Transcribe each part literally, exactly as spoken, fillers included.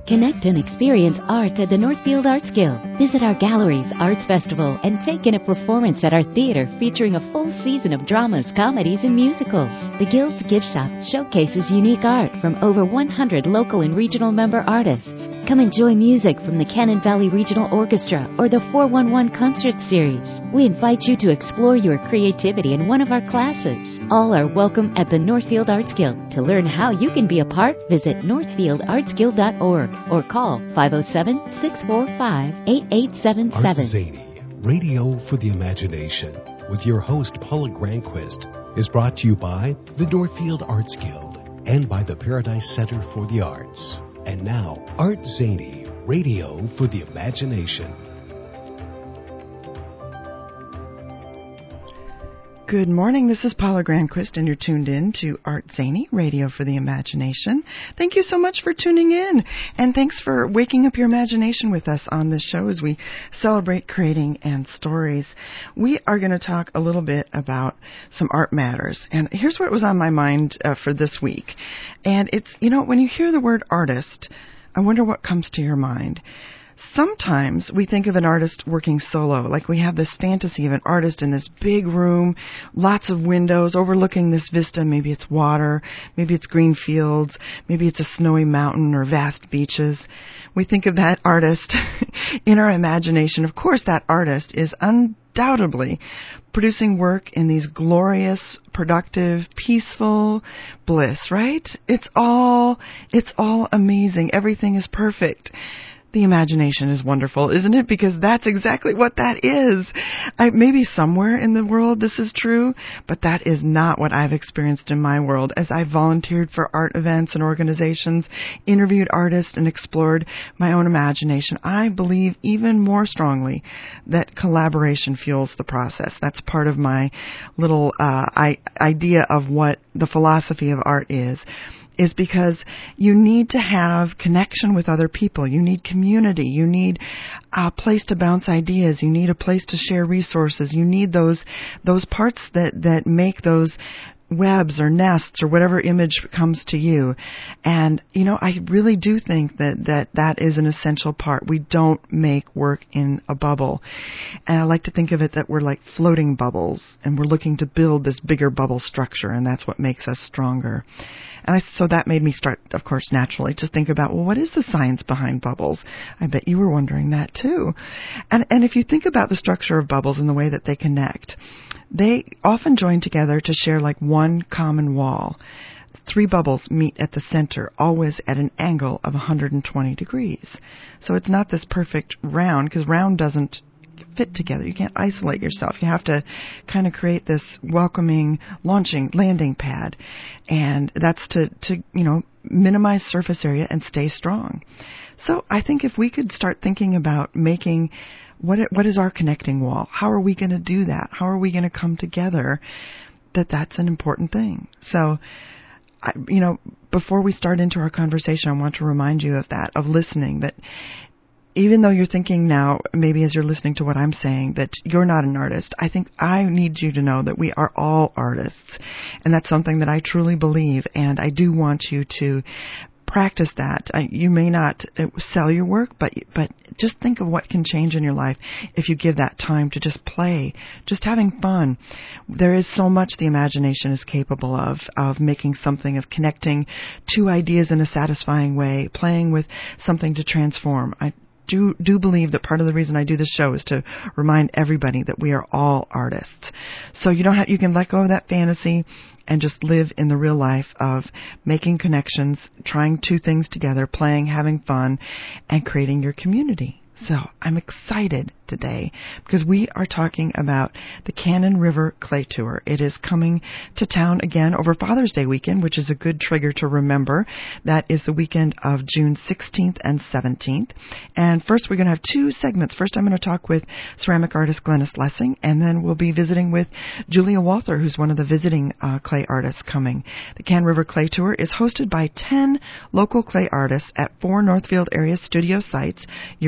Connect and experience art at the Northfield Arts Guild. Visit our galleries, arts festival, and take in a performance at our theater featuring a full season of dramas, comedies, and musicals. The Guild's gift shop showcases unique art from over one hundred local and regional member artists. Come enjoy music from the Cannon Valley Regional Orchestra or the four one one Concert Series. We invite you to explore your creativity in one of our classes. All are welcome at the Northfield Arts Guild. To learn how you can be a part, visit northfield arts guild dot org or call five oh seven, six four five, eight eight seven seven. Art Zany, Radio for the Imagination, with your host Paula Granquist, is brought to you by the Northfield Arts Guild and by the Paradise Center for the Arts. And now, Art Zany, Radio for the Imagination. Good morning, this is Paula Granquist, and you're tuned in to Art Zany, Radio for the Imagination. Thank you so much for tuning in, and thanks for waking up your imagination with us on this show as we celebrate creating and stories. We are going to talk a little bit about some art matters, and here's what was on my mind uh, for this week. And it's, you know, when you hear the word artist, I wonder what comes to your mind. Sometimes we think of an artist working solo, like we have this fantasy of an artist in this big room, lots of windows overlooking this vista. Maybe it's water, maybe it's green fields, maybe it's a snowy mountain or vast beaches. We think of that artist in our imagination. Of course, that artist is undoubtedly producing work in these glorious, productive, peaceful bliss, right? It's all, it's all amazing. Everything is perfect. The imagination is wonderful, isn't it? Because that's exactly what that is. I, maybe somewhere in the world this is true, but that is not what I've experienced in my world as I volunteered for art events and organizations, interviewed artists, and explored my own imagination. I believe even more strongly that collaboration fuels the process. That's part of my little uh, I, idea of what the philosophy of art is. is because you need to have connection with other people. You need community. You need a place to bounce ideas. You need a place to share resources. You need those those parts that, that make those webs or nests or whatever image comes to you. And, you know, I really do think that, that that is an essential part. We don't make work in a bubble. And I like to think of it that we're like floating bubbles and we're looking to build this bigger bubble structure, and that's what makes us stronger. And I, so that made me start, of course, naturally to think about, well, what is the science behind bubbles? I bet you were wondering that too. And, and if you think about the structure of bubbles and the way that they connect, they often join together to share like one common wall. Three bubbles meet at the center, always at an angle of one hundred twenty degrees. So it's not this perfect round, because round doesn't fit together. You can't isolate yourself. You have to kind of create this welcoming launching landing pad, and that's to, to you know, minimize surface area and stay strong. So I think if we could start thinking about making what it, what is our connecting wall? How are we going to do that? How are we going to come together? That that's an important thing. So, I, you know, before we start into our conversation, I want to remind you of that, of listening, that even though you're thinking now, maybe as you're listening to what I'm saying, that you're not an artist, I think I need you to know that we are all artists. And that's something that I truly believe. And I do want you to practice that. Uh, you may not uh, sell your work, but but just think of what can change in your life if you give that time to just play, just having fun. There is so much the imagination is capable of, of making something, of connecting two ideas in a satisfying way, playing with something to transform. I do do believe that part of the reason I do this show is to remind everybody that we are all artists. So you don't have, you can let go of that fantasy and just live in the real life of making connections, trying two things together, playing, having fun, and creating your community. So I'm excited today because we are talking about the Cannon River Clay Tour. It is coming to town again over Father's Day weekend, which is a good trigger to remember. That is the weekend of June sixteenth and seventeenth. And first we're going to have two segments. First I'm going to talk with ceramic artist Glennis Lessing, and then we'll be visiting with Julia Walther, who's one of the visiting uh, clay artists coming. The Cannon River Clay Tour is hosted by ten local clay artists at four Northfield area studio sites: Eureka Pop,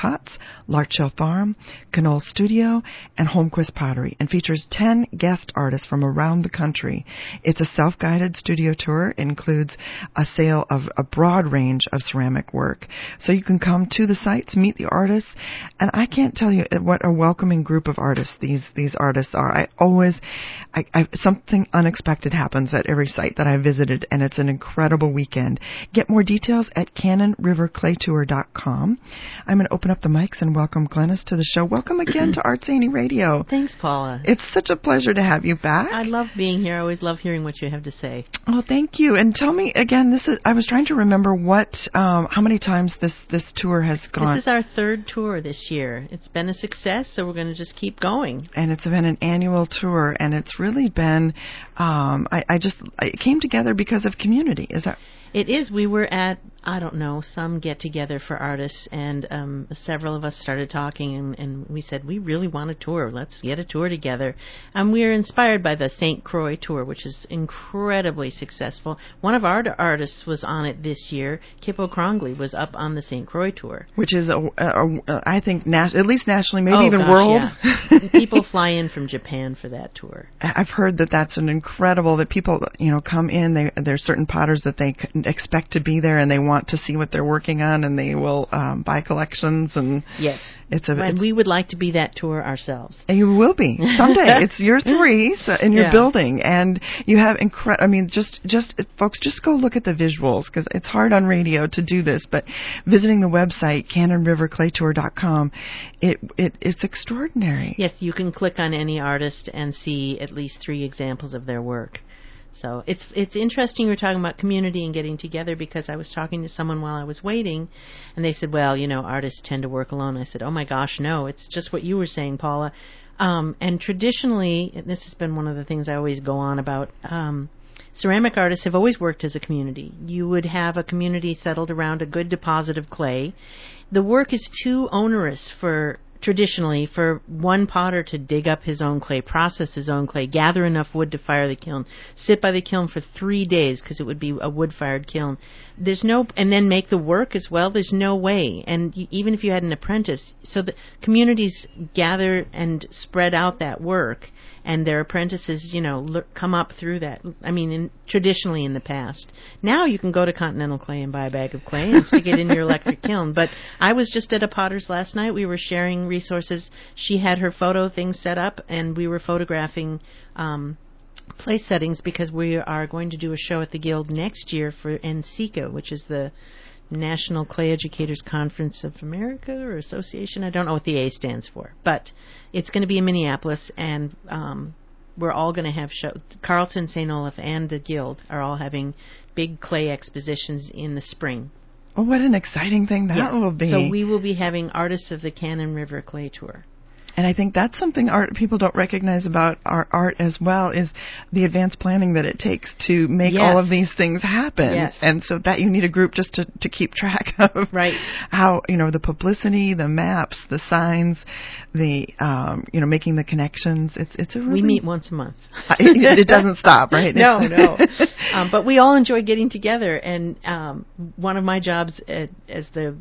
Tots, Larchell Farm, Knoll Studio, and Holmquist Pottery, and features ten guest artists from around the country. It's a self-guided studio tour. It includes a sale of a broad range of ceramic work. So you can come to the sites, meet the artists, and I can't tell you what a welcoming group of artists these these artists are. I always, I, I, something unexpected happens at every site that I visited, and it's an incredible weekend. Get more details at cannon river clay tour dot com. I'm going to open up the mics and welcome Glennis to the show. Welcome again to Art Zany Radio. Thanks, Paula. It's such a pleasure to have you back. I love being here. I always love hearing what you have to say. Oh, thank you. And tell me again. This is. I was trying to remember what, um, how many times this this tour has gone. This is our third tour this year. It's been a success, so we're going to just keep going. And it's been an annual tour, and it's really been. Um, I, I just it came together because of community. Is that? It is. We were at, I don't know, some get-together for artists, and um, several of us started talking, and, and we said, we really want a tour. Let's get a tour together. And we were inspired by the Saint Croix tour, which is incredibly successful. One of our artists was on it this year. Kip O'Crongley was up on the Saint Croix tour. Which is, a, a, a, I think, nas- at least nationally, maybe oh, even gosh, world. Yeah. People fly in from Japan for that tour. I've heard that that's an incredible, that people, you know, come in, they, there's certain potters that they expect to be there, and they want to see what they're working on, and they will um, buy collections. And yes, it's a. And it's, we would like to be that tour ourselves. And you will be someday. It's year three so, in your yeah. building, and you have incredible. I mean, just just folks, just go look at the visuals, because it's hard on radio to do this. But visiting the website cannon river clay tour dot com, it it it's extraordinary. Yes, you can click on any artist and see at least three examples of their work. So it's it's interesting you're talking about community and getting together, because I was talking to someone while I was waiting, and they said, well, you know, artists tend to work alone. I said, oh my gosh, no, it's just what you were saying, Paula. Um, and traditionally, and this has been one of the things I always go on about, um, ceramic artists have always worked as a community. You would have a community settled around a good deposit of clay. The work is too onerous for traditionally for one potter to dig up his own clay, process his own clay, gather enough wood to fire the kiln, sit by the kiln for three days because it would be a wood-fired kiln. There's no, and then make the work as well. There's no way. And you, even if you had an apprentice, so the communities gather and spread out that work, and their apprentices, you know, l- come up through that. I mean, in, traditionally in the past. Now you can go to Continental Clay and buy a bag of clay and stick it in your electric kiln. But I was just at a potter's last night. We were sharing resources. She had her photo thing set up, and we were photographing um, place settings, because we are going to do a show at the Guild next year for N C C A, which is the National Clay Educators Conference of America or Association. I don't know what the A stands for, but it's going to be in Minneapolis, and um, we're all going to have show. Carleton, Saint Olaf, and the Guild are all having big clay expositions in the spring. Oh, what an exciting thing that yeah. will be. So we will be having Artists of the Cannon River Clay Tour. And I think that's something art people don't recognize about our art as well, is the advanced planning that it takes to make yes. all of these things happen. Yes. And so that you need a group just to, to keep track of right. how, you know, the publicity, the maps, the signs, the, um, you know, making the connections. It's it's a really... We meet once a month. it, it doesn't stop, right? No, no. Um, but we all enjoy getting together. And um, one of my jobs at, as the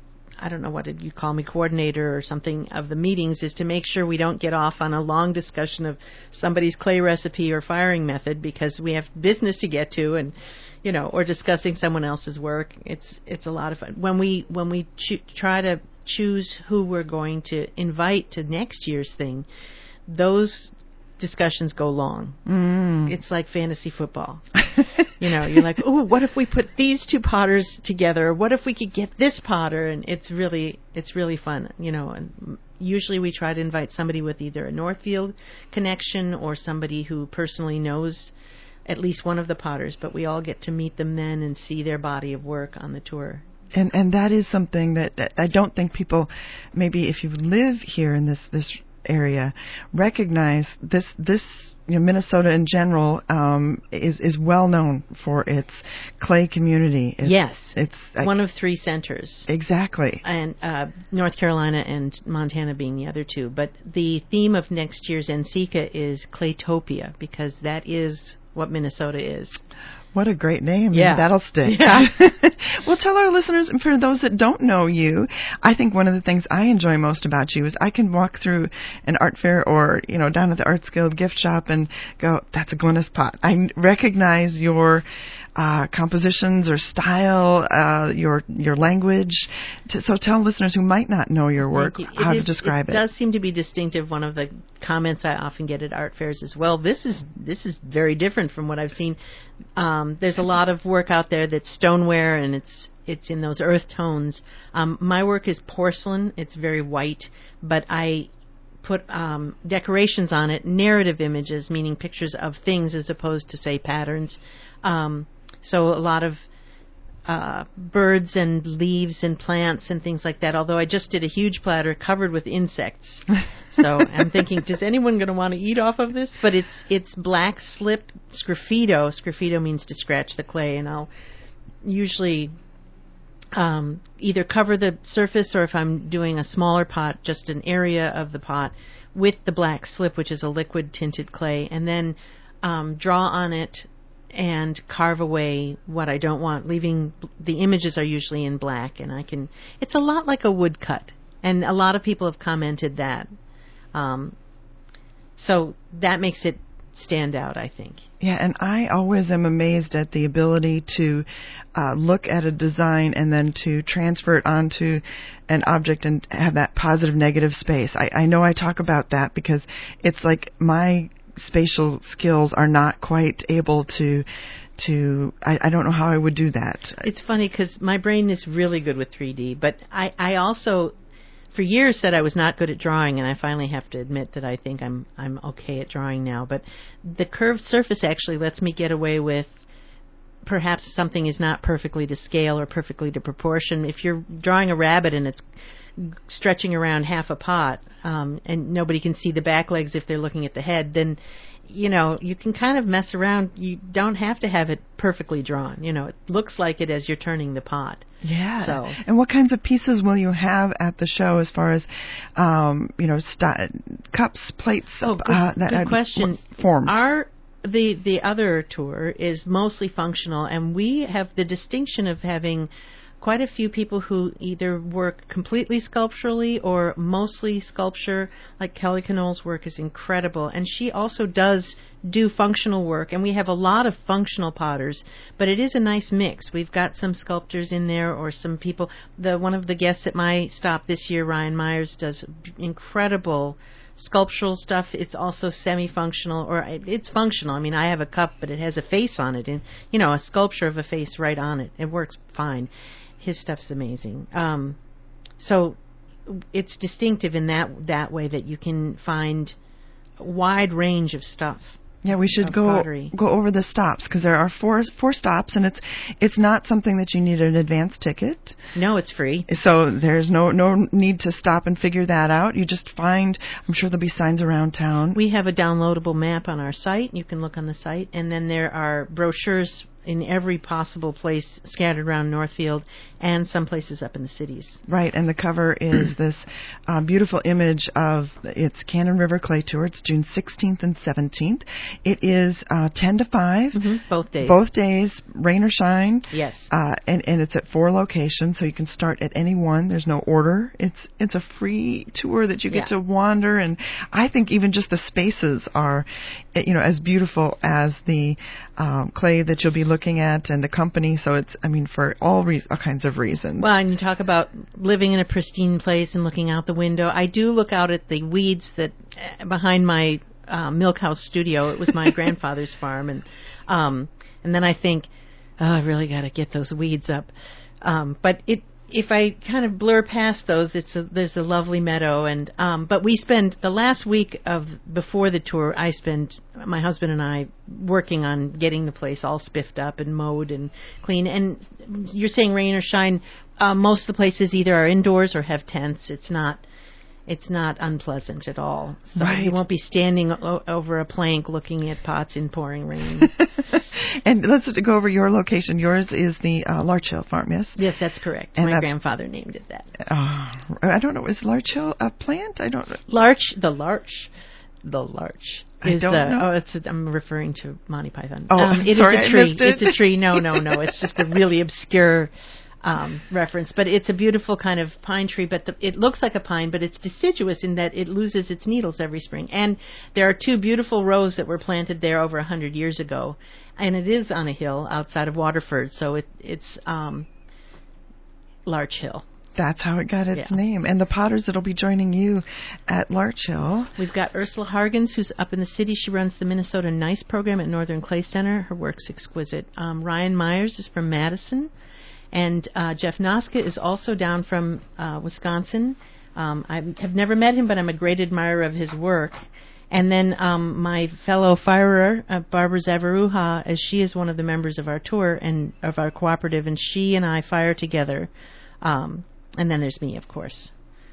I don't know what you call me, coordinator or something of the meetings, is to make sure we don't get off on a long discussion of somebody's clay recipe or firing method, because we have business to get to, and you know, or discussing someone else's work. It's it's a lot of fun when we when we cho- try to choose who we're going to invite to next year's thing. Those discussions go long. Mm. It's like fantasy football. You know, you're like, oh, what if we put these two potters together? What if we could get this potter? And it's really, it's really fun, you know. And usually we try to invite somebody with either a Northfield connection or somebody who personally knows at least one of the potters. But we all get to meet them then and see their body of work on the tour. And and that is something that, that I don't think people, maybe if you live here in this this area, recognize this this. You know, Minnesota in general um, is is well known for its clay community. It's, yes, it's one of three centers. Exactly, and uh, North Carolina and Montana being the other two. But the theme of next year's N C C A is Claytopia, because that is what Minnesota is. What a great name. Yeah. Maybe that'll stick. Yeah. Well, tell our listeners, and for those that don't know you, I think one of the things I enjoy most about you is I can walk through an art fair or, you know, down at the Arts Guild gift shop and go, that's a Glynis pot. I recognize your uh, compositions or style, uh, your your language. So tell listeners who might not know your work you. how is, to describe it. It does seem to be distinctive. One of the comments I often get at art fairs is, well, this is this is very different from what I've seen. Um, there's a lot of work out there that's stoneware, and it's it's in those earth tones. Um, my work is porcelain. It's very white, but I put um, decorations on it, narrative images, meaning pictures of things as opposed to, say, patterns. Um, so a lot of uh, birds and leaves and plants and things like that, although I just did a huge platter covered with insects. So I'm thinking, is anyone going to want to eat off of this? But it's it's black slip sgraffito. Sgraffito means to scratch the clay, and I'll usually um, either cover the surface, or if I'm doing a smaller pot, just an area of the pot with the black slip, which is a liquid tinted clay, and then um, draw on it and carve away what I don't want, leaving the images are usually in black, and I can, it's a lot like a woodcut, and a lot of people have commented that. Um, so that makes it stand out, I think. Yeah, and I always am amazed at the ability to uh, look at a design and then to transfer it onto an object and have that positive negative space. I, I know I talk about that because it's like my spatial skills are not quite able to to I, I don't know how I would do that. It's funny because my brain is really good with three D, but I, I also for years said I was not good at drawing, and I finally have to admit that I think I'm I'm okay at drawing now. But the curved surface actually lets me get away with perhaps something is not perfectly to scale or perfectly to proportion. If you're drawing a rabbit and it's stretching around half a pot, um, and nobody can see the back legs if they're looking at the head, then, you know, you can kind of mess around. You don't have to have it perfectly drawn. You know, it looks like it as you're turning the pot. Yeah. So. And what kinds of pieces will you have at the show as far as, um, you know, st- cups, plates? Oh, good, uh, that, good uh, question. Forms. Our the the other tour is mostly functional, and we have the distinction of having quite a few people who either work completely sculpturally or mostly sculpture. Like Kelly Knoll's work is incredible, and she also does do functional work, and we have a lot of functional potters, but it is a nice mix. We've got some sculptors in there, or some people. The one of the guests at my stop this year, Ryan Myers, does incredible sculptural stuff. It's also semi-functional, or it's functional. I mean, I have a cup, but it has a face on it, and, you know, a sculpture of a face right on it. It works fine. His stuff's amazing. Um, so it's distinctive in that that way that you can find a wide range of stuff. Yeah, we should go pottery. go over the stops, because there are four four stops, and it's it's not something that you need an advance ticket. No, it's free. So there's no no need to stop and figure that out. You just find, I'm sure there'll be signs around town. We have a downloadable map on our site. You can look on the site, and then there are brochures in every possible place scattered around Northfield, and some places up in the cities. Right, and the cover is this uh, beautiful image of, it's Cannon River Clay Tour. It's June sixteenth and seventeenth. It is uh, ten to five. Mm-hmm. Both days. Both days, rain or shine. Yes. Uh, and, and it's at four locations, so you can start at any one. There's no order. It's it's a free tour that you get yeah. to wander, and I think even just the spaces are, you know, as beautiful as the um, clay that you'll be looking at and the company. So it's, I mean, for all, re- all kinds of reasons. Well, and you talk about living in a pristine place and looking out the window. I do look out at the weeds that uh, behind my uh, milk house studio. It was my grandfather's farm, and um, and then I think, oh, I really got to get those weeds up. Um, but it, if I kind of blur past those, it's a, there's a lovely meadow, and um, but we spend the last week of before the tour. I spend my husband and I working on getting the place all spiffed up and mowed and clean. And you're saying rain or shine, uh, most of the places either are indoors or have tents. It's not. It's not unpleasant at all. So right. You won't be standing o- over a plank looking at pots in pouring rain. And let's go over your location. Yours is the uh, Larch Hill Farm, yes? Yes, that's correct. And My that's, grandfather named it that. Uh, I don't know. Is Larch Hill a plant? I don't know. Larch, the larch. the larch? I Is, don't uh, know. Oh, it's a, I'm referring to Monty Python. Oh, um, it sorry, is I a tree. missed it. It's a tree. No, no, no. It's just a really obscure um, reference, but it's a beautiful kind of pine tree. But the, it looks like a pine, but it's deciduous in that it loses its needles every spring. And there are two beautiful rows that were planted there over a hundred years ago, and it is on a hill outside of Waterford, so it, it's um, Larch Hill. That's how it got its Yeah. name. And the potters that'll be joining you at Larch Hill. We've got Ursula Hargens, who's up in the city. She runs the Minnesota NICE program at Northern Clay Center. Her work's exquisite. Um, Ryan Myers is from Madison. And uh, Jeff Noska is also down from uh, Wisconsin. Um, I have never met him, but I'm a great admirer of his work. And then um, my fellow firer, uh, Barbara Zavaruha, as she is one of the members of our tour and of our cooperative, and she and I fire together. Um, and then there's me, of course.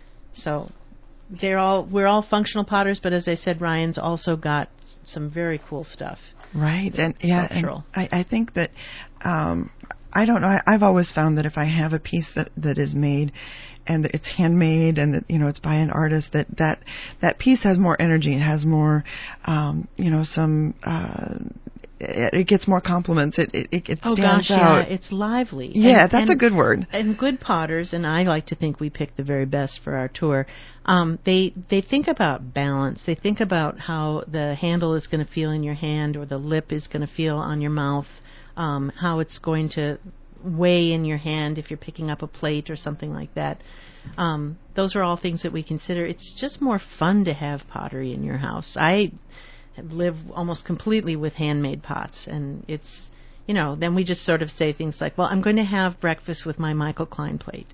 So they're all we're all functional potters, but as I said, Ryan's also got some very cool stuff. Right. And yeah, and Sculptural. I, I think that um, I don't know. I, I've always found that if I have a piece that, that is made and that it's handmade and that, you know, it's by an artist, that that, that piece has more energy. It has more, um, you know, some, uh, it, it gets more compliments. It it, it Oh stands gosh, out. yeah, it's lively. Yeah, And- that's and- a good word. And good potters, and I like to think we pick the very best for our tour. Um, they they think about balance. They think about how the handle is going to feel in your hand, or the lip is going to feel on your mouth. Um, how it's going to weigh in your hand if you're picking up a plate or something like that. Um, those are all things that we consider. It's just more fun to have pottery in your house. I live almost completely with handmade pots, and it's, you know, then we just sort of say things like, well, I'm going to have breakfast with my Michael Klein plate.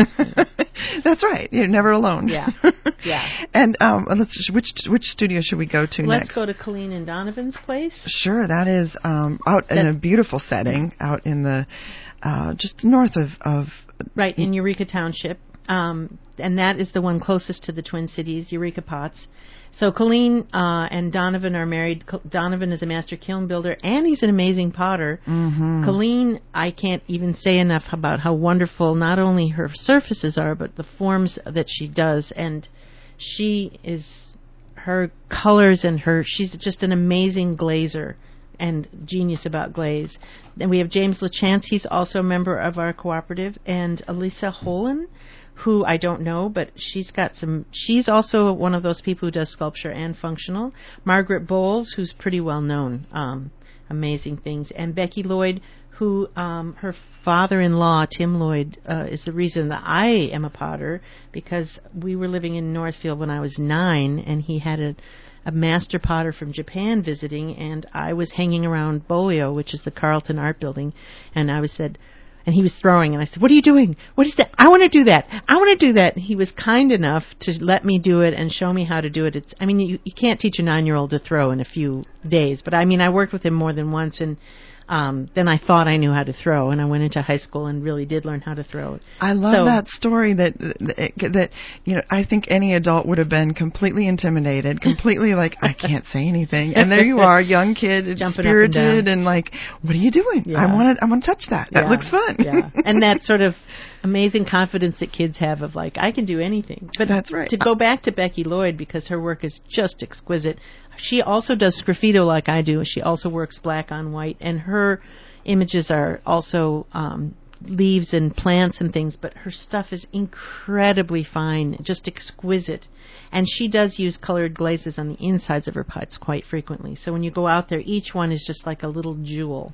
That's right. You're never alone. Yeah. Yeah. And um, let's which which studio should we go to Let's next? go to Colleen and Donovan's place. Sure, that is um, out in That- a beautiful setting, out in the uh, just north of, of Right, in Eureka Township. Um, and that is the one closest to the Twin Cities, Eureka Pots. So Colleen uh, and Donovan are married. Co- Donovan is a master kiln builder, and he's an amazing potter. Mm-hmm. Colleen, I can't even say enough about how wonderful not only her surfaces are, but the forms that she does. And she is, her colors and her, she's just an amazing glazer and genius about glaze. Then we have James LaChance. He's also a member of our cooperative, and Elisa Holen, who I don't know, but she's got some, she's also one of those people who does sculpture and functional. Margaret Bowles, who's pretty well known, um, amazing things. And Becky Lloyd, who, um, her father-in-law, Tim Lloyd, uh, is the reason that I am a potter, because we were living in Northfield when I was nine, and he had a, a master potter from Japan visiting, and I was hanging around Bolio, which is the Carlton Art Building, and I was said, and he was throwing, and I said, what are you doing? What is that? I want to do that. I want to do that. And he was kind enough to let me do it and show me how to do it. It's, I mean, you, you can't teach a nine-year-old to throw in a few days, but I mean, I worked with him more than once, and um, then I thought I knew how to throw, and I went into high school and really did learn how to throw. I love So- that story that, that that you know I think any adult would have been completely intimidated, completely like I can't say anything, and there you are, young kid, Jumping up and spirited, down. and like, what are you doing? Yeah. I want to I want to touch that. That Yeah, looks fun. Yeah, and that sort of amazing confidence that kids have of like, I can do anything. But That's right. to go back to Becky Lloyd, because her work is just exquisite, she also does sgraffito like I do. She also works black on white, and her images are also um, leaves and plants and things, but her stuff is incredibly fine, just exquisite. And she does use colored glazes on the insides of her pots quite frequently. So when you go out there, each one is just like a little jewel.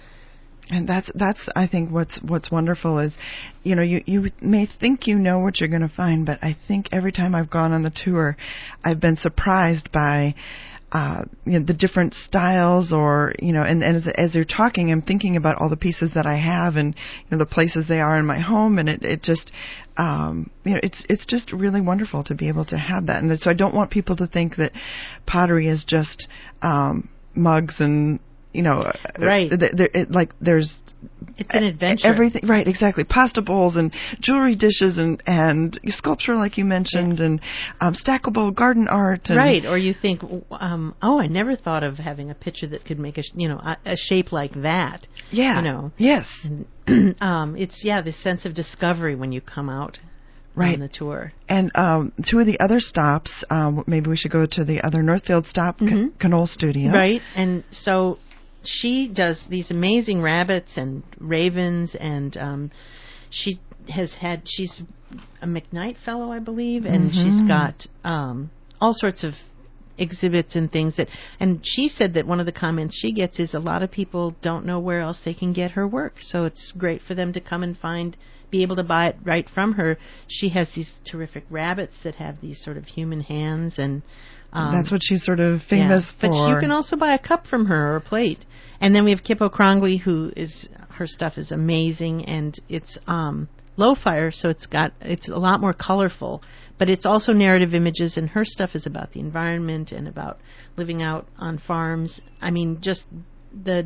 And that's that's I think what's what's wonderful is, you know, you you may think you know what you're going to find, but I think every time I've gone on the tour, I've been surprised by uh, you know, the different styles, or you know, and, and as as you're talking, I'm thinking about all the pieces that I have, and you know, the places they are in my home, and it it just um, you know, it's it's just really wonderful to be able to have that, and so I don't want people to think that pottery is just um, mugs and. You know, Right. There, there, it, like there's It's an adventure. everything, right? Exactly. Pasta bowls and jewelry dishes and and sculpture, like you mentioned, and um, stackable garden art. And Right, or you think, um, oh, I never thought of having a picture that could make a, sh- you know, a, a shape like that. Yeah. You know. Yes. And, um, it's, yeah, this sense of discovery when you come out. right. on the tour. And um, two of the other stops, um, maybe we should go to the other Northfield stop, mm-hmm. C- Knoll Studio. Right, and so she does these amazing rabbits and ravens, and um, she has had, she's a McKnight Fellow, I believe, and mm-hmm. she's got um, all sorts of exhibits and things that, and she said that one of the comments she gets is a lot of people don't know where else they can get her work, so it's great for them to come and find, be able to buy it right from her. She has these terrific rabbits that have these sort of human hands, and um, that's what she's sort of famous yeah. for. But you can also buy a cup from her or a plate. And then we have Kip O'Crongley, who is, her stuff is amazing, and it's um, low fire, so it's got, it's a lot more colorful. But it's also narrative images, and her stuff is about the environment and about living out on farms. I mean, just the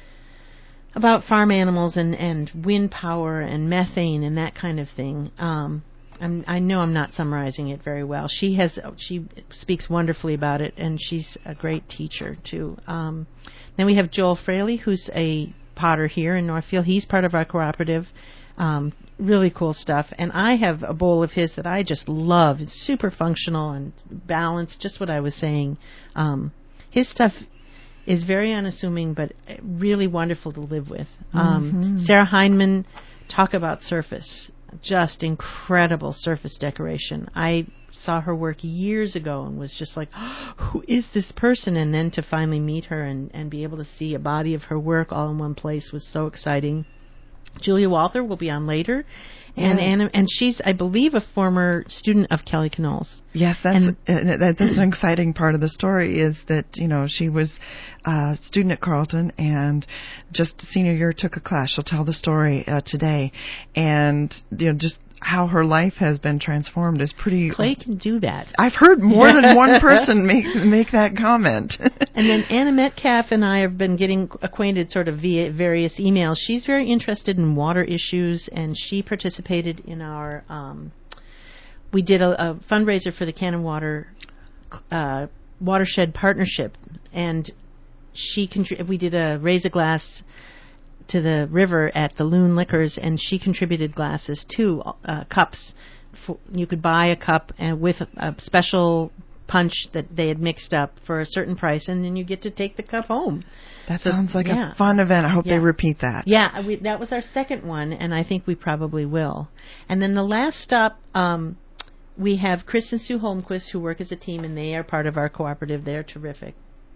about farm animals and, and wind power and methane and that kind of thing. Um, I'm, I know I'm not summarizing it very well. She has she speaks wonderfully about it, and she's a great teacher too. Um, then we have Joel Fraley, who's a potter here in Northfield. He's part of our cooperative. Um, really cool stuff. And I have a bowl of his that I just love. It's super functional and balanced, just what I was saying. Um, his stuff is very unassuming, but really wonderful to live with. Um, mm-hmm. Sarah Heineman, talk about surface. Just incredible surface decoration. I saw her work years ago and was just like, oh, who is this person? And then to finally meet her and, and be able to see a body of her work all in one place was so exciting. Julia Walther will be on later, and yeah. and, and she's, I believe, a former student of Kelly Knoll's. Yes, that's and, uh, that's an exciting part of the story, is that, you know, she was a student at Carleton and just senior year took a class. She'll tell the story uh, today, and you know, just how her life has been transformed is pretty. Clay can do that. I've heard more than one person make make that comment. And then Anna Metcalf and I have been getting acquainted sort of via various emails. She's very interested in water issues, and she participated in our. Um, we did a, a fundraiser for the Cannon Water uh, Watershed Partnership, and she contri- we did a raise a glass to the river at the Loon Liquors, and she contributed glasses too, uh, cups. For, you could buy a cup and with a, a special punch that they had mixed up for a certain price, and then you get to take the cup home. That so, sounds like yeah. a fun event. I hope yeah. they repeat that. Yeah, we, that was our second one, and I think we probably will. And then the last stop, um, we have Chris and Sue Holmquist, who work as a team, and they are part of our cooperative. They're terrific.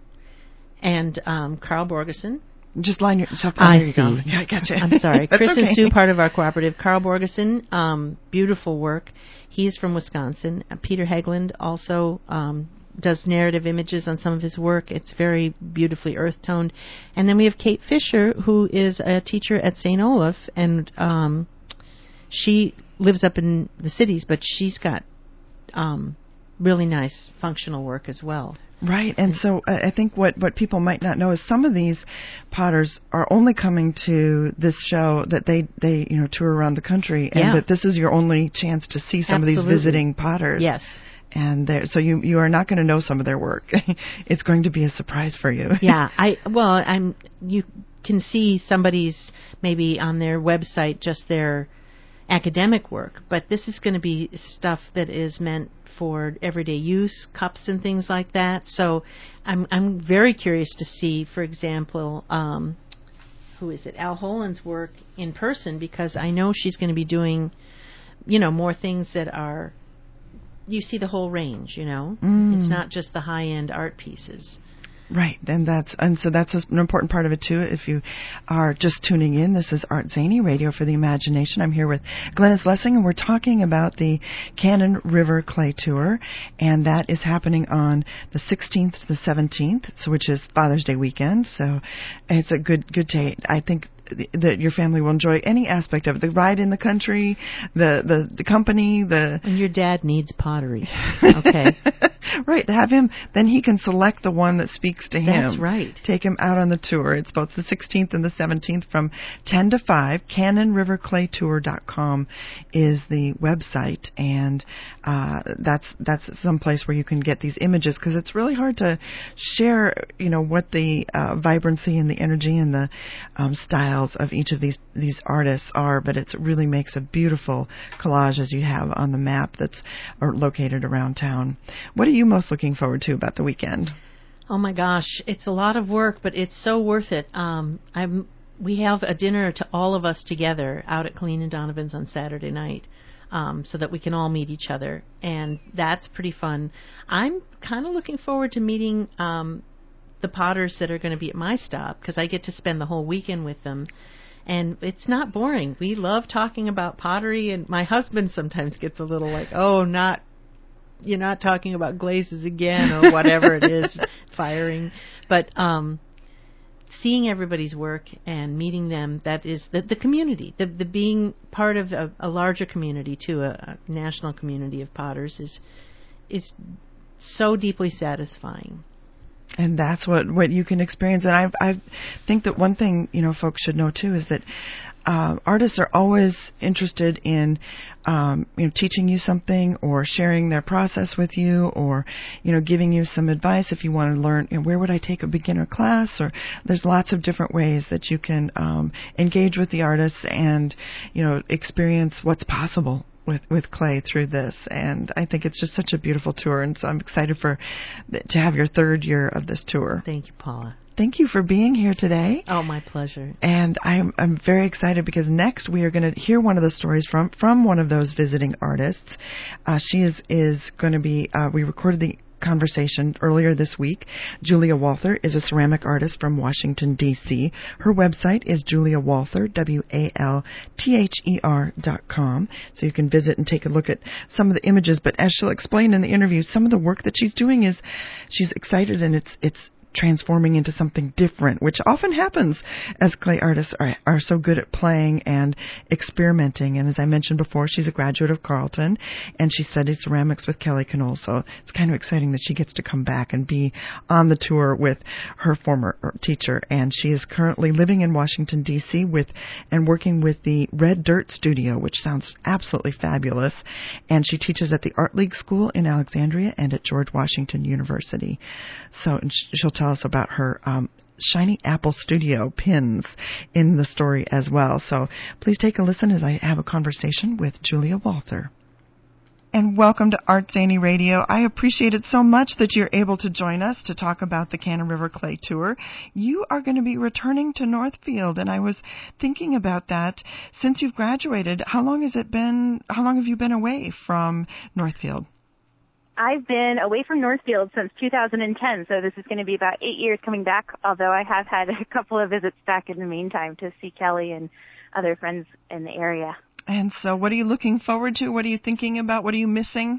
And um, Carl Borgeson. Just line yourself up. I there you see. go. Yeah, I got you. I'm sorry. Chris okay. and Sue, part of our cooperative. Carl Borgeson, um, beautiful work. He's from Wisconsin. Uh, Peter Hegland also um, does narrative images on some of his work. It's very beautifully earth-toned. And then we have Kate Fisher, who is a teacher at Saint Olaf, and um, she lives up in the cities, but she's got um, really nice functional work as well. Right, and so uh, I think what, what people might not know is some of these potters are only coming to this show, that they, they you know tour around the country, and yeah. that this is your only chance to see some Absolutely. of these visiting potters. Yes. And so you you are not going to know some of their work. It's going to be a surprise for you. Yeah, I well, I'm you can see somebody's maybe on their website just their academic work, but this is going to be stuff that is meant for everyday use, cups and things like that. So I'm I'm very curious to see, for example, um, who is it, Al Holan's work in person, because I know she's going to be doing, you know, more things that are, you see the whole range, you know. Mm. It's not just the high-end art pieces. Right, and that's and so that's an important part of it too. If you are just tuning in, this is Art Zany, Radio for the Imagination. I'm here with Glennis Lessing, and we're talking about the Cannon River Clay Tour, and that is happening on the sixteenth to the seventeenth, so which is Father's Day weekend. So it's a good good day. I think that your family will enjoy any aspect of it. The ride in the country, the the, the company, the... And your dad needs pottery. Okay. Right, to have him, then he can select the one that speaks to him. That's right. Take him out on the tour. It's both the sixteenth and the seventeenth from ten to five. Cannon River Clay Tour dot com is the website, and uh, that's that's some place where you can get these images, because it's really hard to share, you know, what the uh, vibrancy and the energy and the um, styles of each of these these artists are, but it really makes a beautiful collage as you have on the map that's located around town. What are you most looking forward to about the weekend? Oh my gosh, it's a lot of work, but it's so worth it. Um, I'm. We have a dinner to all of us together out at Colleen and Donovan's on Saturday night, um, so that we can all meet each other, and that's pretty fun. I'm kind of looking forward to meeting um, the potters that are going to be at my stop, because I get to spend the whole weekend with them. And it's not boring. We love talking about pottery, and my husband sometimes gets a little like, oh, not, you're not talking about glazes again, or whatever it is, firing. But um, seeing everybody's work and meeting them, that is the, the community, the, the being part of a, a larger community too, a, a national community of potters, is is so deeply satisfying. And that's what, what you can experience. And I I think that one thing, you know, folks should know too is that uh, artists are always interested in um, you know, teaching you something, or sharing their process with you, or, you know, giving you some advice if you want to learn, you know, where would I take a beginner class? Or there's lots of different ways that you can um, engage with the artists and, you know, experience what's possible with with clay through this. And I think it's just such a beautiful tour, and so I'm excited for to have your third year of this tour. Thank you, Paula. Thank you for being here today. Oh, my pleasure. And I'm I'm very excited, because next we are going to hear one of the stories from from one of those visiting artists. Uh, she is is going to be uh, we recorded the conversation earlier this week. Julia Walther is a ceramic artist from Washington, D C. Her website is Julia Walther, W A L T H E R dot com. So you can visit and take a look at some of the images. But as she'll explain in the interview, some of the work that she's doing is she's excited, and it's it's transforming into something different, which often happens as clay artists are, are so good at playing and experimenting. And as I mentioned before, she's a graduate of Carleton, and she studied ceramics with Kelly Knoll. So it's kind of exciting that she gets to come back and be on the tour with her former teacher. And she is currently living in Washington, D C with and working with the Red Dirt Studio, which sounds absolutely fabulous. And she teaches at the Art League School in Alexandria and at George Washington University. So and she'll tell us about her um, Shiny Apple Studio pins in the story as well. So please take a listen as I have a conversation with Julia Walther. And welcome to Art Zany Radio. I appreciate it so much that you're able to join us to talk about the Cannon River Clay Tour. You are going to be returning to Northfield, and I was thinking about that. Since you've graduated, how long has it been, how long have you been away from Northfield? I've been away from Northfield since two thousand ten, so this is going to be about eight years coming back, although I have had a couple of visits back in the meantime to see Kelly and other friends in the area. And so what are you looking forward to? What are you thinking about? What are you missing?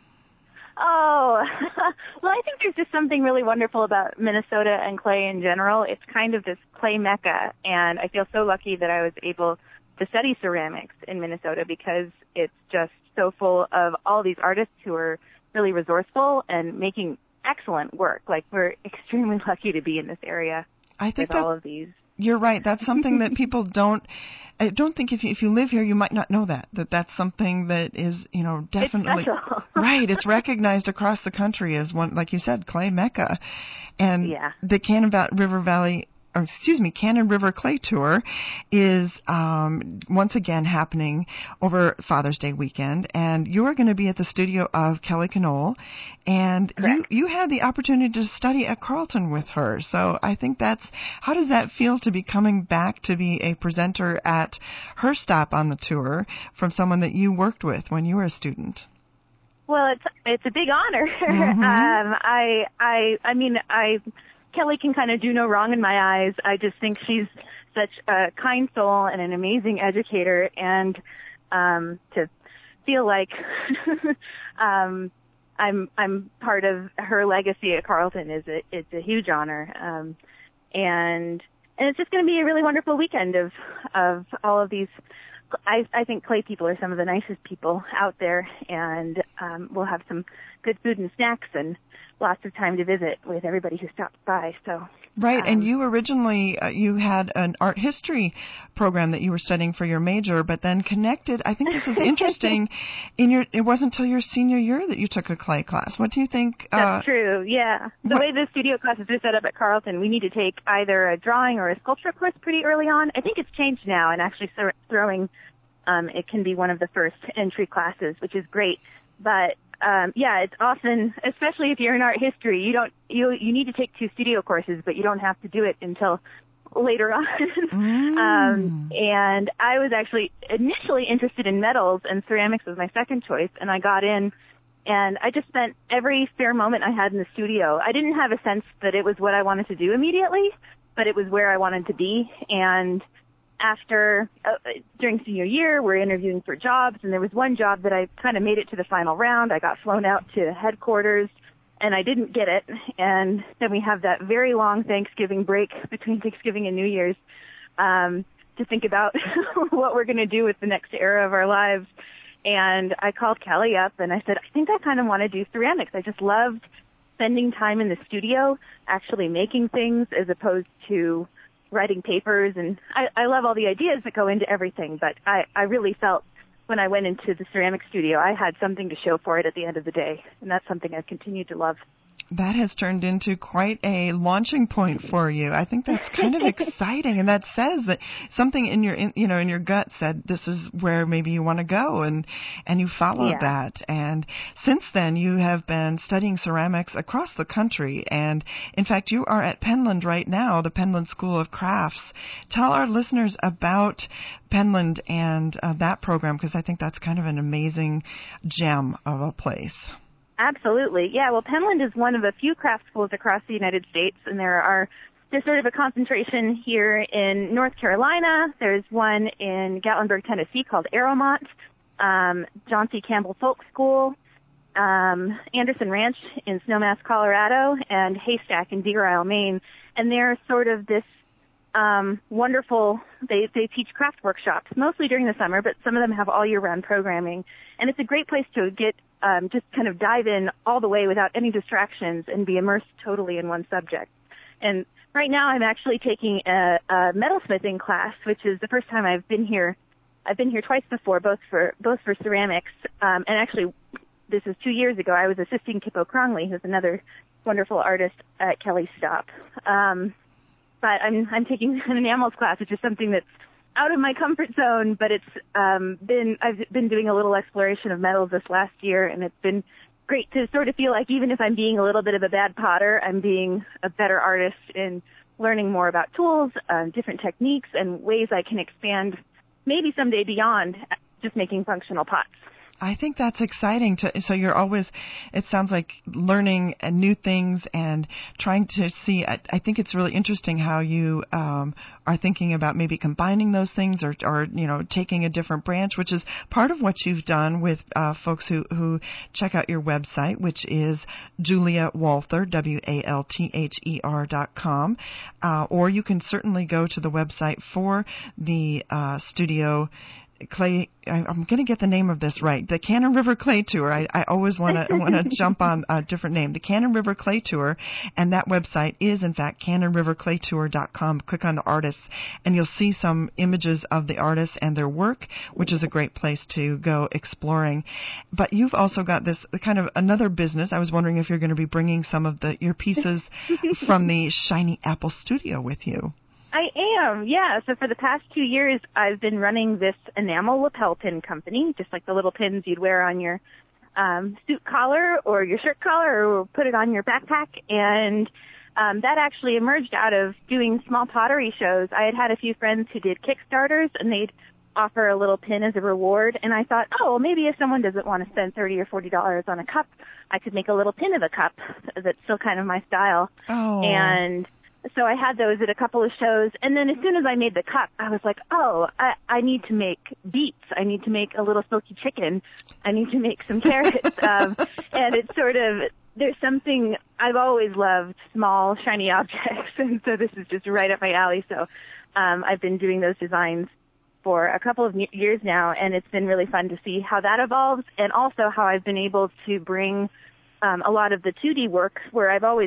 Oh, well, I think there's just something really wonderful about Minnesota and clay in general. It's kind of this clay mecca, and I feel so lucky that I was able to study ceramics in Minnesota, because it's just so full of all these artists who are really resourceful and making excellent work. Like, we're extremely lucky to be in this area I think with all of these. You're right. That's something that people don't, I don't think if you, if you live here, you might not know that, that that's something that is, you know, definitely, it's right. It's recognized across the country as one, like you said, clay mecca. And yeah. the Cannon Va- River Valley or excuse me, Cannon River Clay Tour is um, once again happening over Father's Day weekend, and you are going to be at the studio of Kelly Knoll, and you, you had the opportunity to study at Carleton with her. So I think that's, how does that feel to be coming back to be a presenter at her stop on the tour from someone that you worked with when you were a student? Well, it's it's a big honor. Mm-hmm. um, I I I mean I. Kelly can kind of do no wrong in my eyes. I just think she's such a kind soul and an amazing educator, and um, to feel like um, I'm I'm part of her legacy at Carleton is a, it's a huge honor, um, and and it's just going to be a really wonderful weekend of of all of these I, I think clay people are some of the nicest people out there, and um, we'll have some good food and snacks and lots of time to visit with everybody who stops by. So right, um, and you originally uh, you had an art history program that you were studying for your major, but then connected. I think this is interesting. in your, it wasn't until your senior year that you took a clay class. What do you think? That's uh, true. Yeah, the what, way the studio classes are set up at Carleton, we need to take either a drawing or a sculpture course pretty early on. I think it's changed now, and actually th- throwing um, it can be one of the first entry classes, which is great. But Um, yeah, it's often, especially if you're in art history, you don't, you, you need to take two studio courses, but you don't have to do it until later on. Mm. um, and I was actually initially interested in metals, and ceramics was my second choice, and I got in, and I just spent every spare moment I had in the studio. I didn't have a sense that it was what I wanted to do immediately, but it was where I wanted to be. And after, uh, during senior year, we're interviewing for jobs, and there was one job that I kind of made it to the final round. I got flown out to headquarters, and I didn't get it. And then we have that very long Thanksgiving break between Thanksgiving and New Year's um, to think about what we're going to do with the next era of our lives. And I called Kelly up, and I said, I think I kind of want to do ceramics. I just loved spending time in the studio, actually making things, as opposed to writing papers, and I, I love all the ideas that go into everything, but I, I really felt when I went into the ceramic studio, I had something to show for it at the end of the day, and that's something I've continued to love. That has turned into quite a launching point for you. I think that's kind of exciting, and that says that something in your, in, you know, in your gut said this is where maybe you want to go, and and you followed yeah. that. And since then, you have been studying ceramics across the country, and in fact, you are at Penland right now, the Penland School of Crafts. Tell our listeners about Penland and uh, that program, because I think that's kind of an amazing gem of a place. Absolutely. Yeah, well, Penland is one of a few craft schools across the United States, and there are there's sort of a concentration here in North Carolina. There's one in Gatlinburg, Tennessee called Aeromont, um, John C. Campbell Folk School, um, Anderson Ranch in Snowmass, Colorado, and Haystack in Deer Isle, Maine. And they're sort of this um, wonderful, they, they teach craft workshops, mostly during the summer, but some of them have all year-round programming. And it's a great place to get Um, just kind of dive in all the way without any distractions and be immersed totally in one subject. And right now I'm actually taking a, a metalsmithing class, which is the first time I've been here. I've been here twice before, both for both for ceramics. Um, and actually, this is two years ago. I was assisting Kippo Crongley, who's another wonderful artist at Kelly Stop. Um, but I'm I'm taking an enamels class, which is something that's out of my comfort zone, but it's um, been I've been doing a little exploration of metals this last year, and it's been great to sort of feel like even if I'm being a little bit of a bad potter, I'm being a better artist in learning more about tools, uh, different techniques, and ways I can expand maybe someday beyond just making functional pots. I think that's exciting. To, so you're always, it sounds like learning uh, new things and trying to see, I, I think it's really interesting how you um, are thinking about maybe combining those things or, or, you know, taking a different branch, which is part of what you've done with uh, folks who, who check out your website, which is Julia Walther, W A L T H E R dot com. Uh, or you can certainly go to the website for the uh, studio Clay, I'm going to get the name of this right. The Cannon River Clay Tour. I, I always want to want to jump on a different name. The Cannon River Clay Tour, and that website is in fact cannon river clay tour dot com. Click on the artists, and you'll see some images of the artists and their work, which is a great place to go exploring. But you've also got this kind of another business. I was wondering if you're going to be bringing some of the your pieces from the Shiny Apple Studio with you. I am, yeah. So for the past two years, I've been running this enamel lapel pin company, just like the little pins you'd wear on your um, suit collar or your shirt collar or put it on your backpack. And um, that actually emerged out of doing small pottery shows. I had had a few friends who did Kickstarters, and they'd offer a little pin as a reward. And I thought, oh, well, maybe if someone doesn't want to spend thirty or forty dollars on a cup, I could make a little pin of a cup that's still kind of my style. Oh. And so I had those at a couple of shows, and then as soon as I made the cup, I was like, oh, I, I need to make beets. I need to make a little smoky chicken. I need to make some carrots. um, and it's sort of, there's something, I've always loved small, shiny objects, and so this is just right up my alley. So um, I've been doing those designs for a couple of years now, and it's been really fun to see how that evolves, and also how I've been able to bring um, a lot of the two D work where I've always,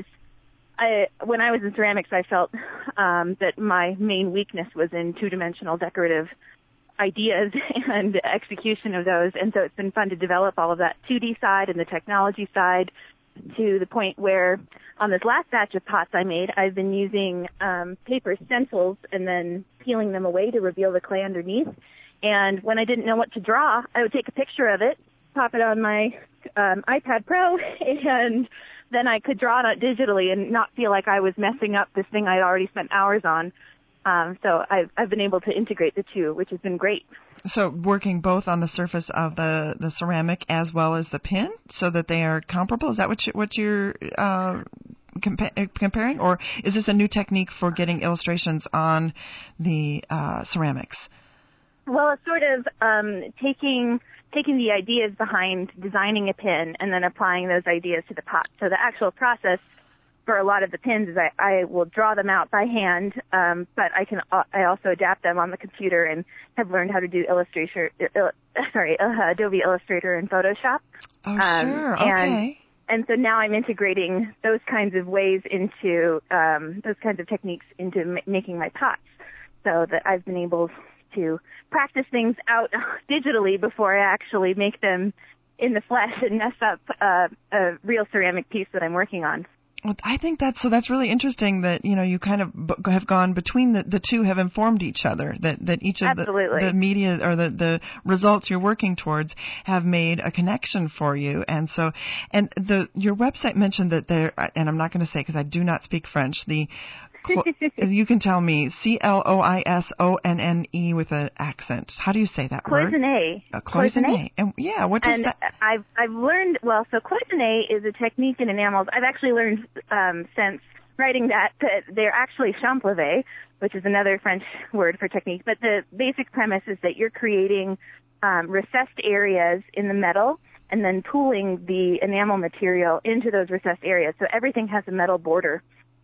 I, when I was in ceramics, I felt um, that my main weakness was in two-dimensional decorative ideas and execution of those, and so it's been fun to develop all of that two D side and the technology side to the point where on this last batch of pots I made, I've been using um, paper stencils and then peeling them away to reveal the clay underneath. And when I didn't know what to draw, I would take a picture of it, pop it on my um, iPad Pro, and then I could draw it digitally and not feel like I was messing up this thing I'd already spent hours on. Um, so I've, I've been able to integrate the two, which has been great. So working both on the surface of the, the ceramic as well as the pin so that they are comparable? Is that what, you, what you're uh, compa- comparing? Or is this a new technique for getting illustrations on the uh, ceramics? Well, it's sort of um, taking taking the ideas behind designing a pin and then applying those ideas to the pot. So the actual process for a lot of the pins is I, I will draw them out by hand, um, but I can uh, I also adapt them on the computer and have learned how to do Illustrator, uh, sorry, uh, Adobe Illustrator and Photoshop. Oh, um, sure, and, okay. And so now I'm integrating those kinds of ways into um, those kinds of techniques into m- making my pots, so that I've been able to practice things out digitally before I actually make them in the flesh and mess up uh, a real ceramic piece that I'm working on. Well, I think that's so. That's really interesting that you know you kind of b- have gone between the, the two have informed each other. That that each of the, the media or the, the results you're working towards have made a connection for you. And so, and the your website mentioned that there, and I'm not going to say because I do not speak French. The Clo- you can tell me C L O I S O N N E with an accent. How do you say that word? Cloisonné. Uh, cloisonné. And yeah, what does and that? I've I've learned well. So cloisonné is a technique in enamels. I've actually learned um, since writing that that they're actually champlevé, which is another French word for technique. But the basic premise is that you're creating um, recessed areas in the metal and then pooling the enamel material into those recessed areas. So everything has a metal border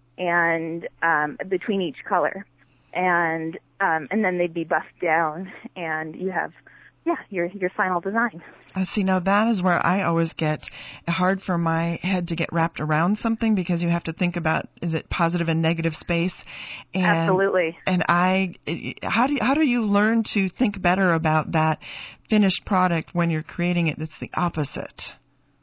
and um, between each color, and um, and then they'd be buffed down, and you have, yeah, your your final design. Uh, see, now that is where I always get hard for my head to get wrapped around something because you have to think about is it positive and negative space, and absolutely. And I, how do you, how do you learn to think better about that finished product when you're creating it? That's the opposite.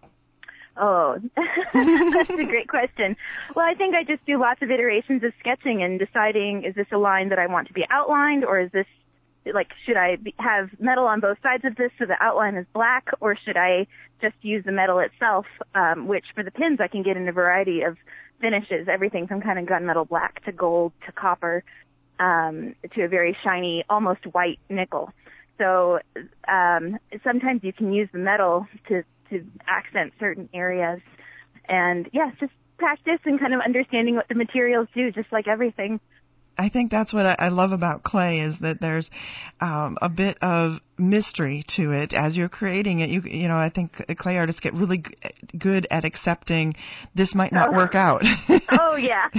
Oh, that's a great question. Well, I think I just do lots of iterations of sketching and deciding, is this a line that I want to be outlined, or is this, like, should I be, have metal on both sides of this so the outline is black, or should I just use the metal itself, um, which for the pins I can get in a variety of finishes, everything from kind of gunmetal black to gold to copper um, to a very shiny, almost white nickel. So um, sometimes you can use the metal to to accent certain areas. And, yes, just practice and kind of understanding what the materials do, just like everything. I think that's what I love about clay is that there's um, a bit of mystery to it as you're creating it. You you know, I think clay artists get really g- good at accepting this might not oh. work out. Oh, yeah.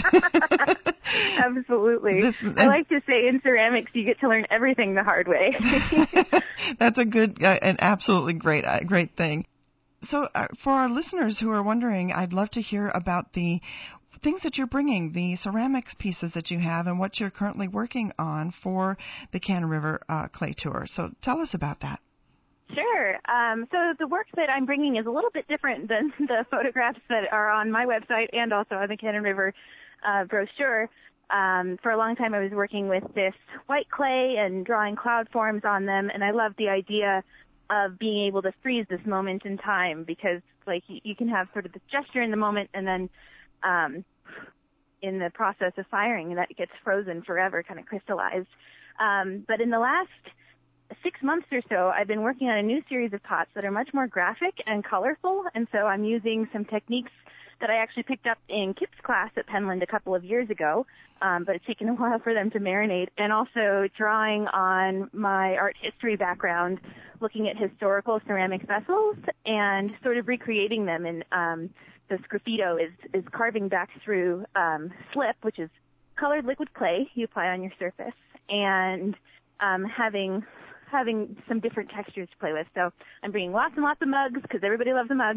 Absolutely. This, I like to say in ceramics you get to learn everything the hard way. That's a good, uh, an absolutely great, uh, great thing. So uh, for our listeners who are wondering, I'd love to hear about the things that you're bringing, the ceramics pieces that you have, and what you're currently working on for the Cannon River uh, Clay Tour. So tell us about that. Sure. Um, so the work that I'm bringing is a little bit different than the photographs that are on my website and also on the Cannon River uh, brochure. Um, for a long time I was working with this white clay and drawing cloud forms on them, and I love the idea of being able to freeze this moment in time because, like, you, you can have sort of the gesture in the moment and then um, in the process of firing that gets frozen forever, kind of crystallized. Um, but in the last six months or so, I've been working on a new series of pots that are much more graphic and colorful, and so I'm using some techniques that I actually picked up in Kip's class at Penland a couple of years ago, um, but it's taken a while for them to marinate, and also drawing on my art history background, looking at historical ceramic vessels and sort of recreating them. And um, the sgraffito is, is carving back through um, slip, which is colored liquid clay you apply on your surface, and um, having having some different textures to play with. So I'm bringing lots and lots of mugs because everybody loves a mug,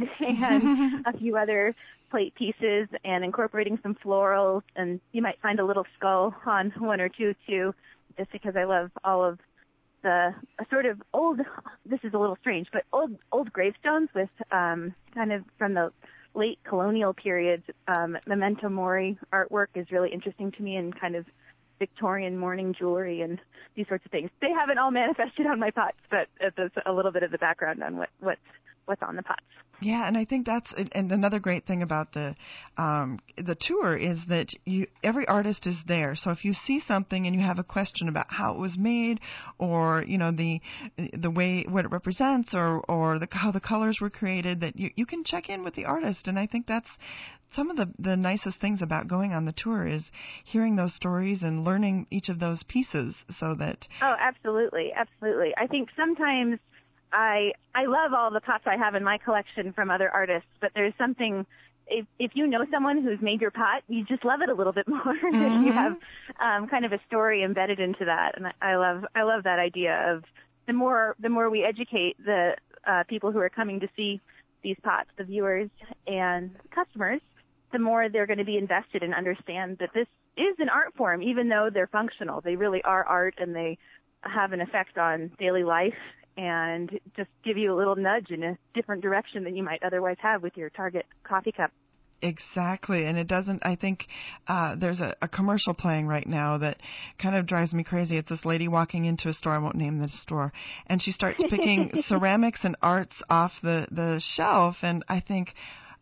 and a few other plate pieces, and incorporating some florals. And you might find a little skull on one or two too, just because I love all of the a sort of old. This is a little strange, but old old gravestones with um, kind of from the late colonial periods. Um, memento mori artwork is really interesting to me, and kind of Victorian mourning jewelry and these sorts of things. They haven't all manifested on my pots, but there's a little bit of the background on what, what's what's on the pots. Yeah, and I think that's and another great thing about the um, the tour is that you every artist is there. So if you see something and you have a question about how it was made, or you know the the way what it represents, or or the how the colors were created, that you you can check in with the artist. And I think that's some of the the nicest things about going on the tour is hearing those stories and learning each of those pieces. So that oh, absolutely, absolutely. I think sometimes. I I love all the pots I have in my collection from other artists, but there's something, if if you know someone who's made your pot, you just love it a little bit more. Mm-hmm. If you have um, kind of a story embedded into that, and I, I love I love that idea of the more the more we educate the uh, people who are coming to see these pots, the viewers and customers, the more they're going to be invested and understand that this is an art form, even though they're functional. They really are art, and they have an effect on daily life, and just give you a little nudge in a different direction than you might otherwise have with your Target coffee cup. Exactly, and it doesn't, I think uh, there's a, a commercial playing right now that kind of drives me crazy. It's this lady walking into a store, I won't name the store, and she starts picking ceramics and arts off the, the shelf, and I think,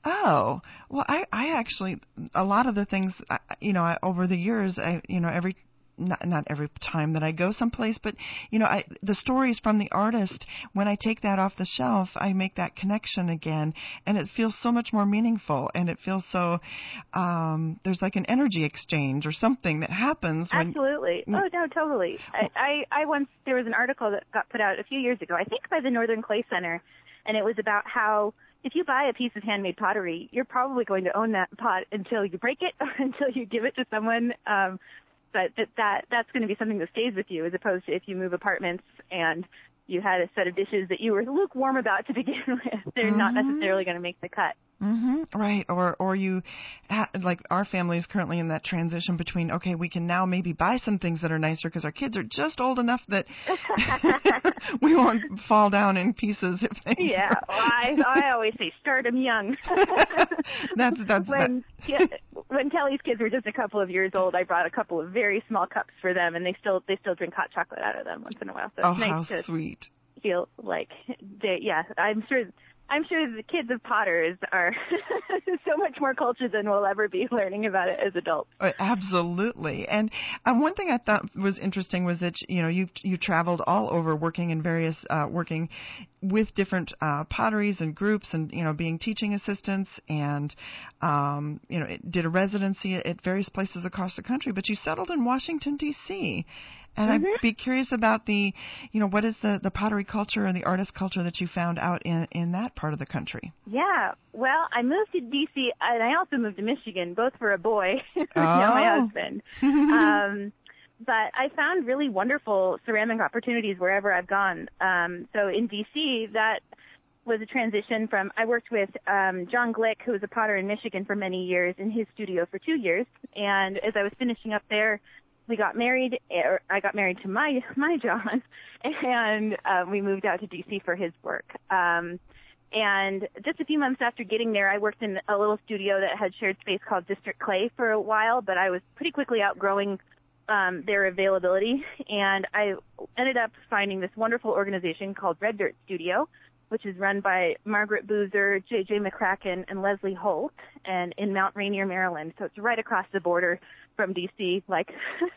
oh, well, I, I actually, a lot of the things, you know, I, over the years, I, you know, every Not, not every time that I go someplace, but, you know, I, the stories from the artist, when I take that off the shelf, I make that connection again, and it feels so much more meaningful, and it feels so, um, there's like an energy exchange or something that happens when... Absolutely. Oh, no, totally. I, I, I once, there was an article that got put out a few years ago, I think by the Northern Clay Center, and it was about how if you buy a piece of handmade pottery, you're probably going to own that pot until you break it or until you give it to someone, um, But that, that that's going to be something that stays with you, as opposed to if you move apartments and you had a set of dishes that you were lukewarm about to begin with. They're mm-hmm. not necessarily going to make the cut. Mm-hmm. Right. Or or you, ha- like our family is currently in that transition between, okay, we can now maybe buy some things that are nicer because our kids are just old enough that we won't fall down in pieces if they. Yeah. Well, I I always say start them young. that's that's when that. yeah, when Kelly's kids were just a couple of years old, I brought a couple of very small cups for them, and they still they still drink hot chocolate out of them once in a while. So oh, it's nice how to sweet! Feel like they yeah. I'm sure. I'm sure the kids of potters are so much more cultured than we'll ever be learning about it as adults. Absolutely. And um, one thing I thought was interesting was that, you know, you've you traveled all over working in various, uh, working with different uh, potteries and groups and, you know, being teaching assistants and, um, you know, it did a residency at various places across the country, but you settled in Washington, D C And mm-hmm. I'd be curious about the, you know, what is the, the pottery culture and the artist culture that you found out in, in that part of the country? Yeah, well, I moved to D C and I also moved to Michigan, both for a boy, oh. not my husband. um, but I found really wonderful ceramic opportunities wherever I've gone. Um, so in D C, that was a transition from, I worked with um, John Glick, who was a potter in Michigan for many years, in his studio for two years. And as I was finishing up there, we got married, or I got married to my my John, and uh, we moved out to D C for his work. Um, and just a few months after getting there, I worked in a little studio that had shared space called District Clay for a while, but I was pretty quickly outgrowing um, their availability, and I ended up finding this wonderful organization called Red Dirt Studio, which is run by Margaret Boozer, J J McCracken, and Leslie Holt, and in Mount Rainier, Maryland. So it's right across the border from D C, like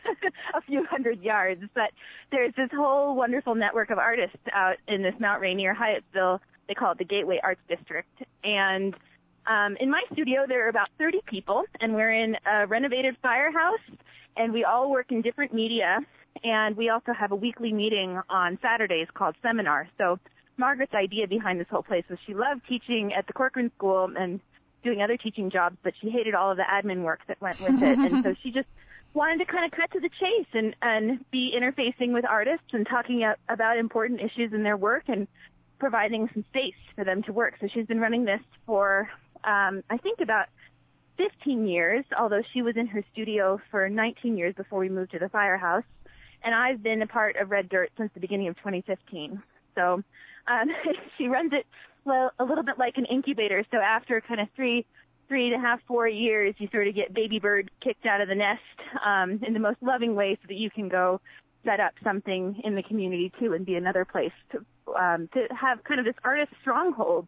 a few hundred yards. But there's this whole wonderful network of artists out in this Mount Rainier, Hyattsville. They call it the Gateway Arts District. And um, in my studio, there are about thirty people, and we're in a renovated firehouse, and we all work in different media. And we also have a weekly meeting on Saturdays called Seminar. So Margaret's idea behind this whole place was she loved teaching at the Corcoran School and doing other teaching jobs, but she hated all of the admin work that went with it. And so she just wanted to kind of cut to the chase and, and be interfacing with artists and talking a- about important issues in their work and providing some space for them to work. So she's been running this for, um, I think, about fifteen years, although she was in her studio for nineteen years before we moved to the Firehouse. And I've been a part of Red Dirt since the beginning of twenty fifteen. So um, she runs it well, a little bit like an incubator. So after kind of three, three and a half, four years, you sort of get baby bird kicked out of the nest um, in the most loving way so that you can go set up something in the community too and be another place to, um, to have kind of this artist stronghold.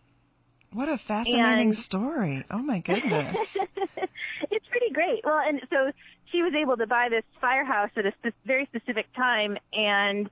What a fascinating and story. Oh, my goodness. It's pretty great. Well, and so she was able to buy this firehouse at a spe- very specific time, and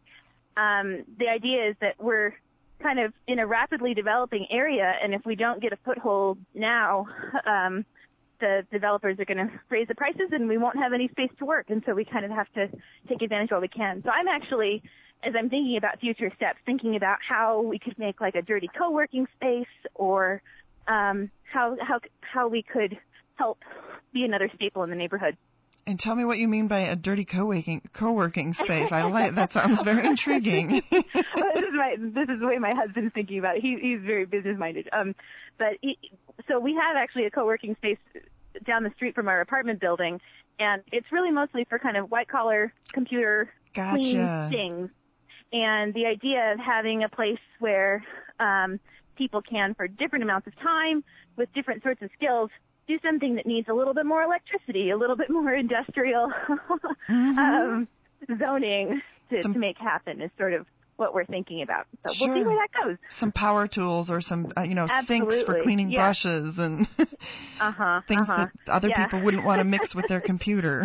um, the idea is that we're kind of in a rapidly developing area, and if we don't get a foothold now, um, the developers are going to raise the prices, and we won't have any space to work, and so we kind of have to take advantage while we can. So I'm actually, as I'm thinking about future steps, thinking about how we could make like a dirty co-working space, or um, how how how we could help be another staple in the neighborhood. And tell me what you mean by a dirty co-working co-working space. I like that. Sounds very intriguing. Well, this is my this is the way my husband's thinking about it. He, he's very business minded. Um, but he, so we have actually a co-working space down the street from our apartment building, and it's really mostly for kind of white collar computer Gotcha. clean things. And the idea of having a place where um, people can, for different amounts of time, with different sorts of skills, do something that needs a little bit more electricity, a little bit more industrial mm-hmm. um, zoning to, some, to make happen is sort of what we're thinking about. So sure. we'll see where that goes. Some power tools or some, uh, you know, Absolutely. sinks for cleaning yeah. brushes and uh-huh, things uh-huh. that other yeah. people wouldn't want to mix with their computer.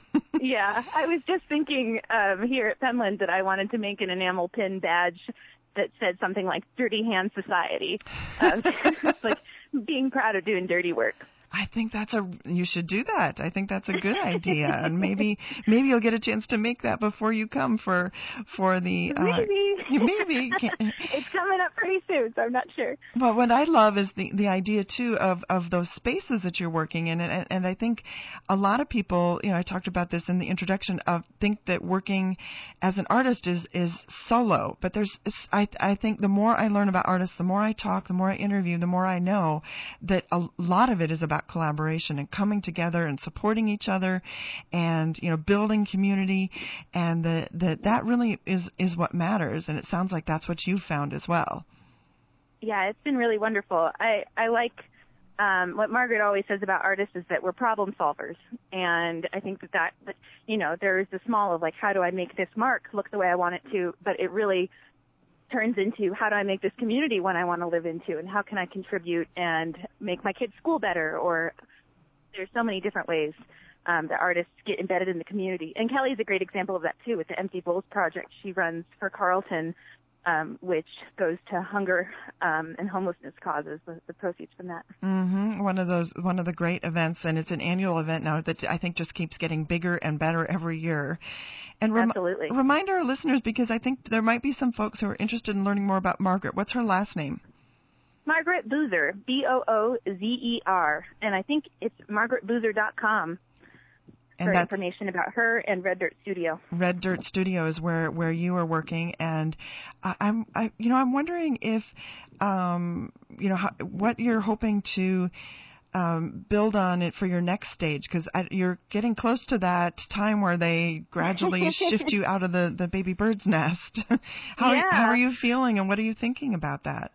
Yeah, I was just thinking um, here at Penland that I wanted to make an enamel pin badge that said something like Dirty Hand Society. Um, it's like being proud of doing dirty work. I think that's a, you should do that. I think that's a good idea. And maybe, maybe you'll get a chance to make that before you come for, for the, uh, maybe, maybe. It's coming up pretty soon, so I'm not sure. But what I love is the, the idea too of, of those spaces that you're working in. And, and I think a lot of people, you know, I talked about this in the introduction of think that working as an artist is, is solo. But there's, I, I think the more I learn about artists, the more I talk, the more I interview, the more I know that a lot of it is about collaboration and coming together and supporting each other and, you know, building community, and that that that really is is what matters. And it sounds like that's what you found as well. Yeah, it's been really wonderful. I I like um what Margaret always says about artists is that we're problem solvers, and I think that that, that you know, there's the small of like, how do I make this mark look the way I want it to, but it really turns into how do I make this community one I want to live into, and how can I contribute and make my kids' school better, or there's so many different ways um, that artists get embedded in the community. And Kelly's a great example of that too with the Empty Bowls project she runs for Carleton, um, which goes to hunger um, and homelessness causes, the, the proceeds from that. Mm-hmm. One of those, one of the great events, and it's an annual event now that I think just keeps getting bigger and better every year. And rem- Absolutely. remind our listeners, because I think there might be some folks who are interested in learning more about Margaret. What's her last name? Margaret Boozer, B O O Z E R, and I think it's margaret boozer dot com for information about her and Red Dirt Studio. Red Dirt Studio is where, where you are working, and I, I'm, I, you know, I'm wondering if, um, you know, how, what you're hoping to Um, build on it for your next stage, because you're getting close to that time where they gradually shift you out of the, the baby bird's nest. how, yeah. are, how are you feeling, and what are you thinking about that?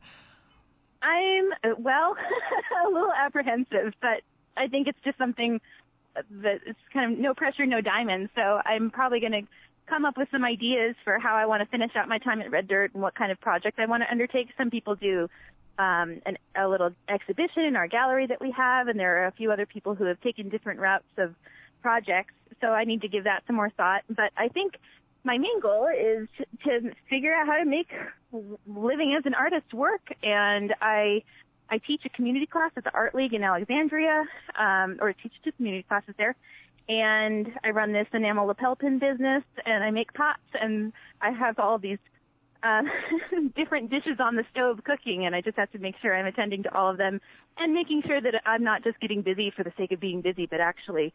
I'm, well, a little apprehensive, but I think it's just something that it's kind of no pressure, no diamonds. So I'm probably going to come up with some ideas for how I want to finish out my time at Red Dirt and what kind of project I want to undertake. Some people do Um, an, a little exhibition in our gallery that we have, and there are a few other people who have taken different routes of projects, so I need to give that some more thought. But I think my main goal is to, to figure out how to make living as an artist work, and I I teach a community class at the Art League in Alexandria, um, or teach two community classes there, and I run this enamel lapel pin business, and I make pots, and I have all these Uh, different dishes on the stove cooking, and I just have to make sure I'm attending to all of them and making sure that I'm not just getting busy for the sake of being busy, but actually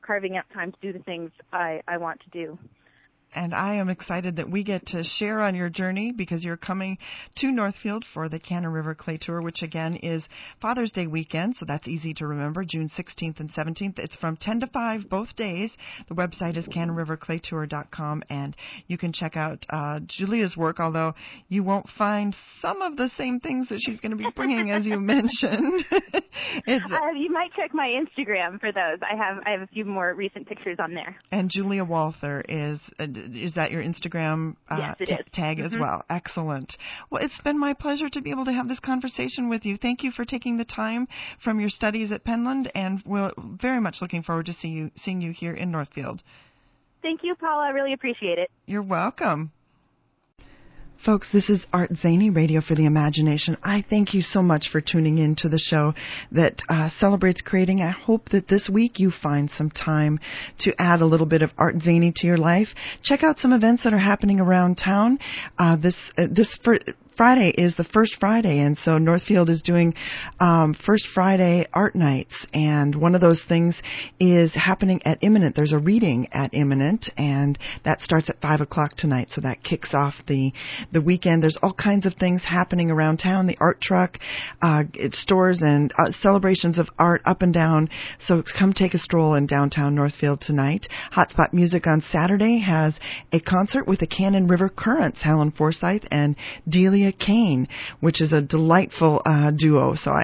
carving out time to do the things I, I want to do. And I am excited that we get to share on your journey because you're coming to Northfield for the Cannon River Clay Tour, which again is Father's Day weekend, so that's easy to remember, June sixteenth and seventeenth. It's from ten to five both days. The website is cannon river clay tour dot com, and you can check out uh, Julia's work, although you won't find some of the same things that she's going to be bringing, as you mentioned. it's, uh, you might check my Instagram for those. I have I have a few more recent pictures on there. And Julia Walther is... Uh, Is that your Instagram uh, yes, it t- is. tag Mm-hmm. as well? Excellent. Well, it's been my pleasure to be able to have this conversation with you. Thank you for taking the time from your studies at Penland, and we're very much looking forward to see you, seeing you here in Northfield. Thank you, Paula. I really appreciate it. You're welcome. Folks, this is Art Zaney, Radio for the Imagination. I thank you so much for tuning in to the show that uh, celebrates creating. I hope that this week you find some time to add a little bit of Art Zaney to your life. Check out some events that are happening around town. Uh, this uh, this for, Friday is the first Friday, and so Northfield is doing um, First Friday art nights, and one of those things is happening at Imminent. There's a reading at Imminent, and that starts at five o'clock tonight, so that kicks off the the weekend. There's all kinds of things happening around town. The art truck, uh, it stores and uh, celebrations of art up and down, so come take a stroll in downtown Northfield tonight. Hotspot Music on Saturday has a concert with the Cannon River Currents, Helen Forsyth and Delia Kane, which is a delightful uh, duo. So I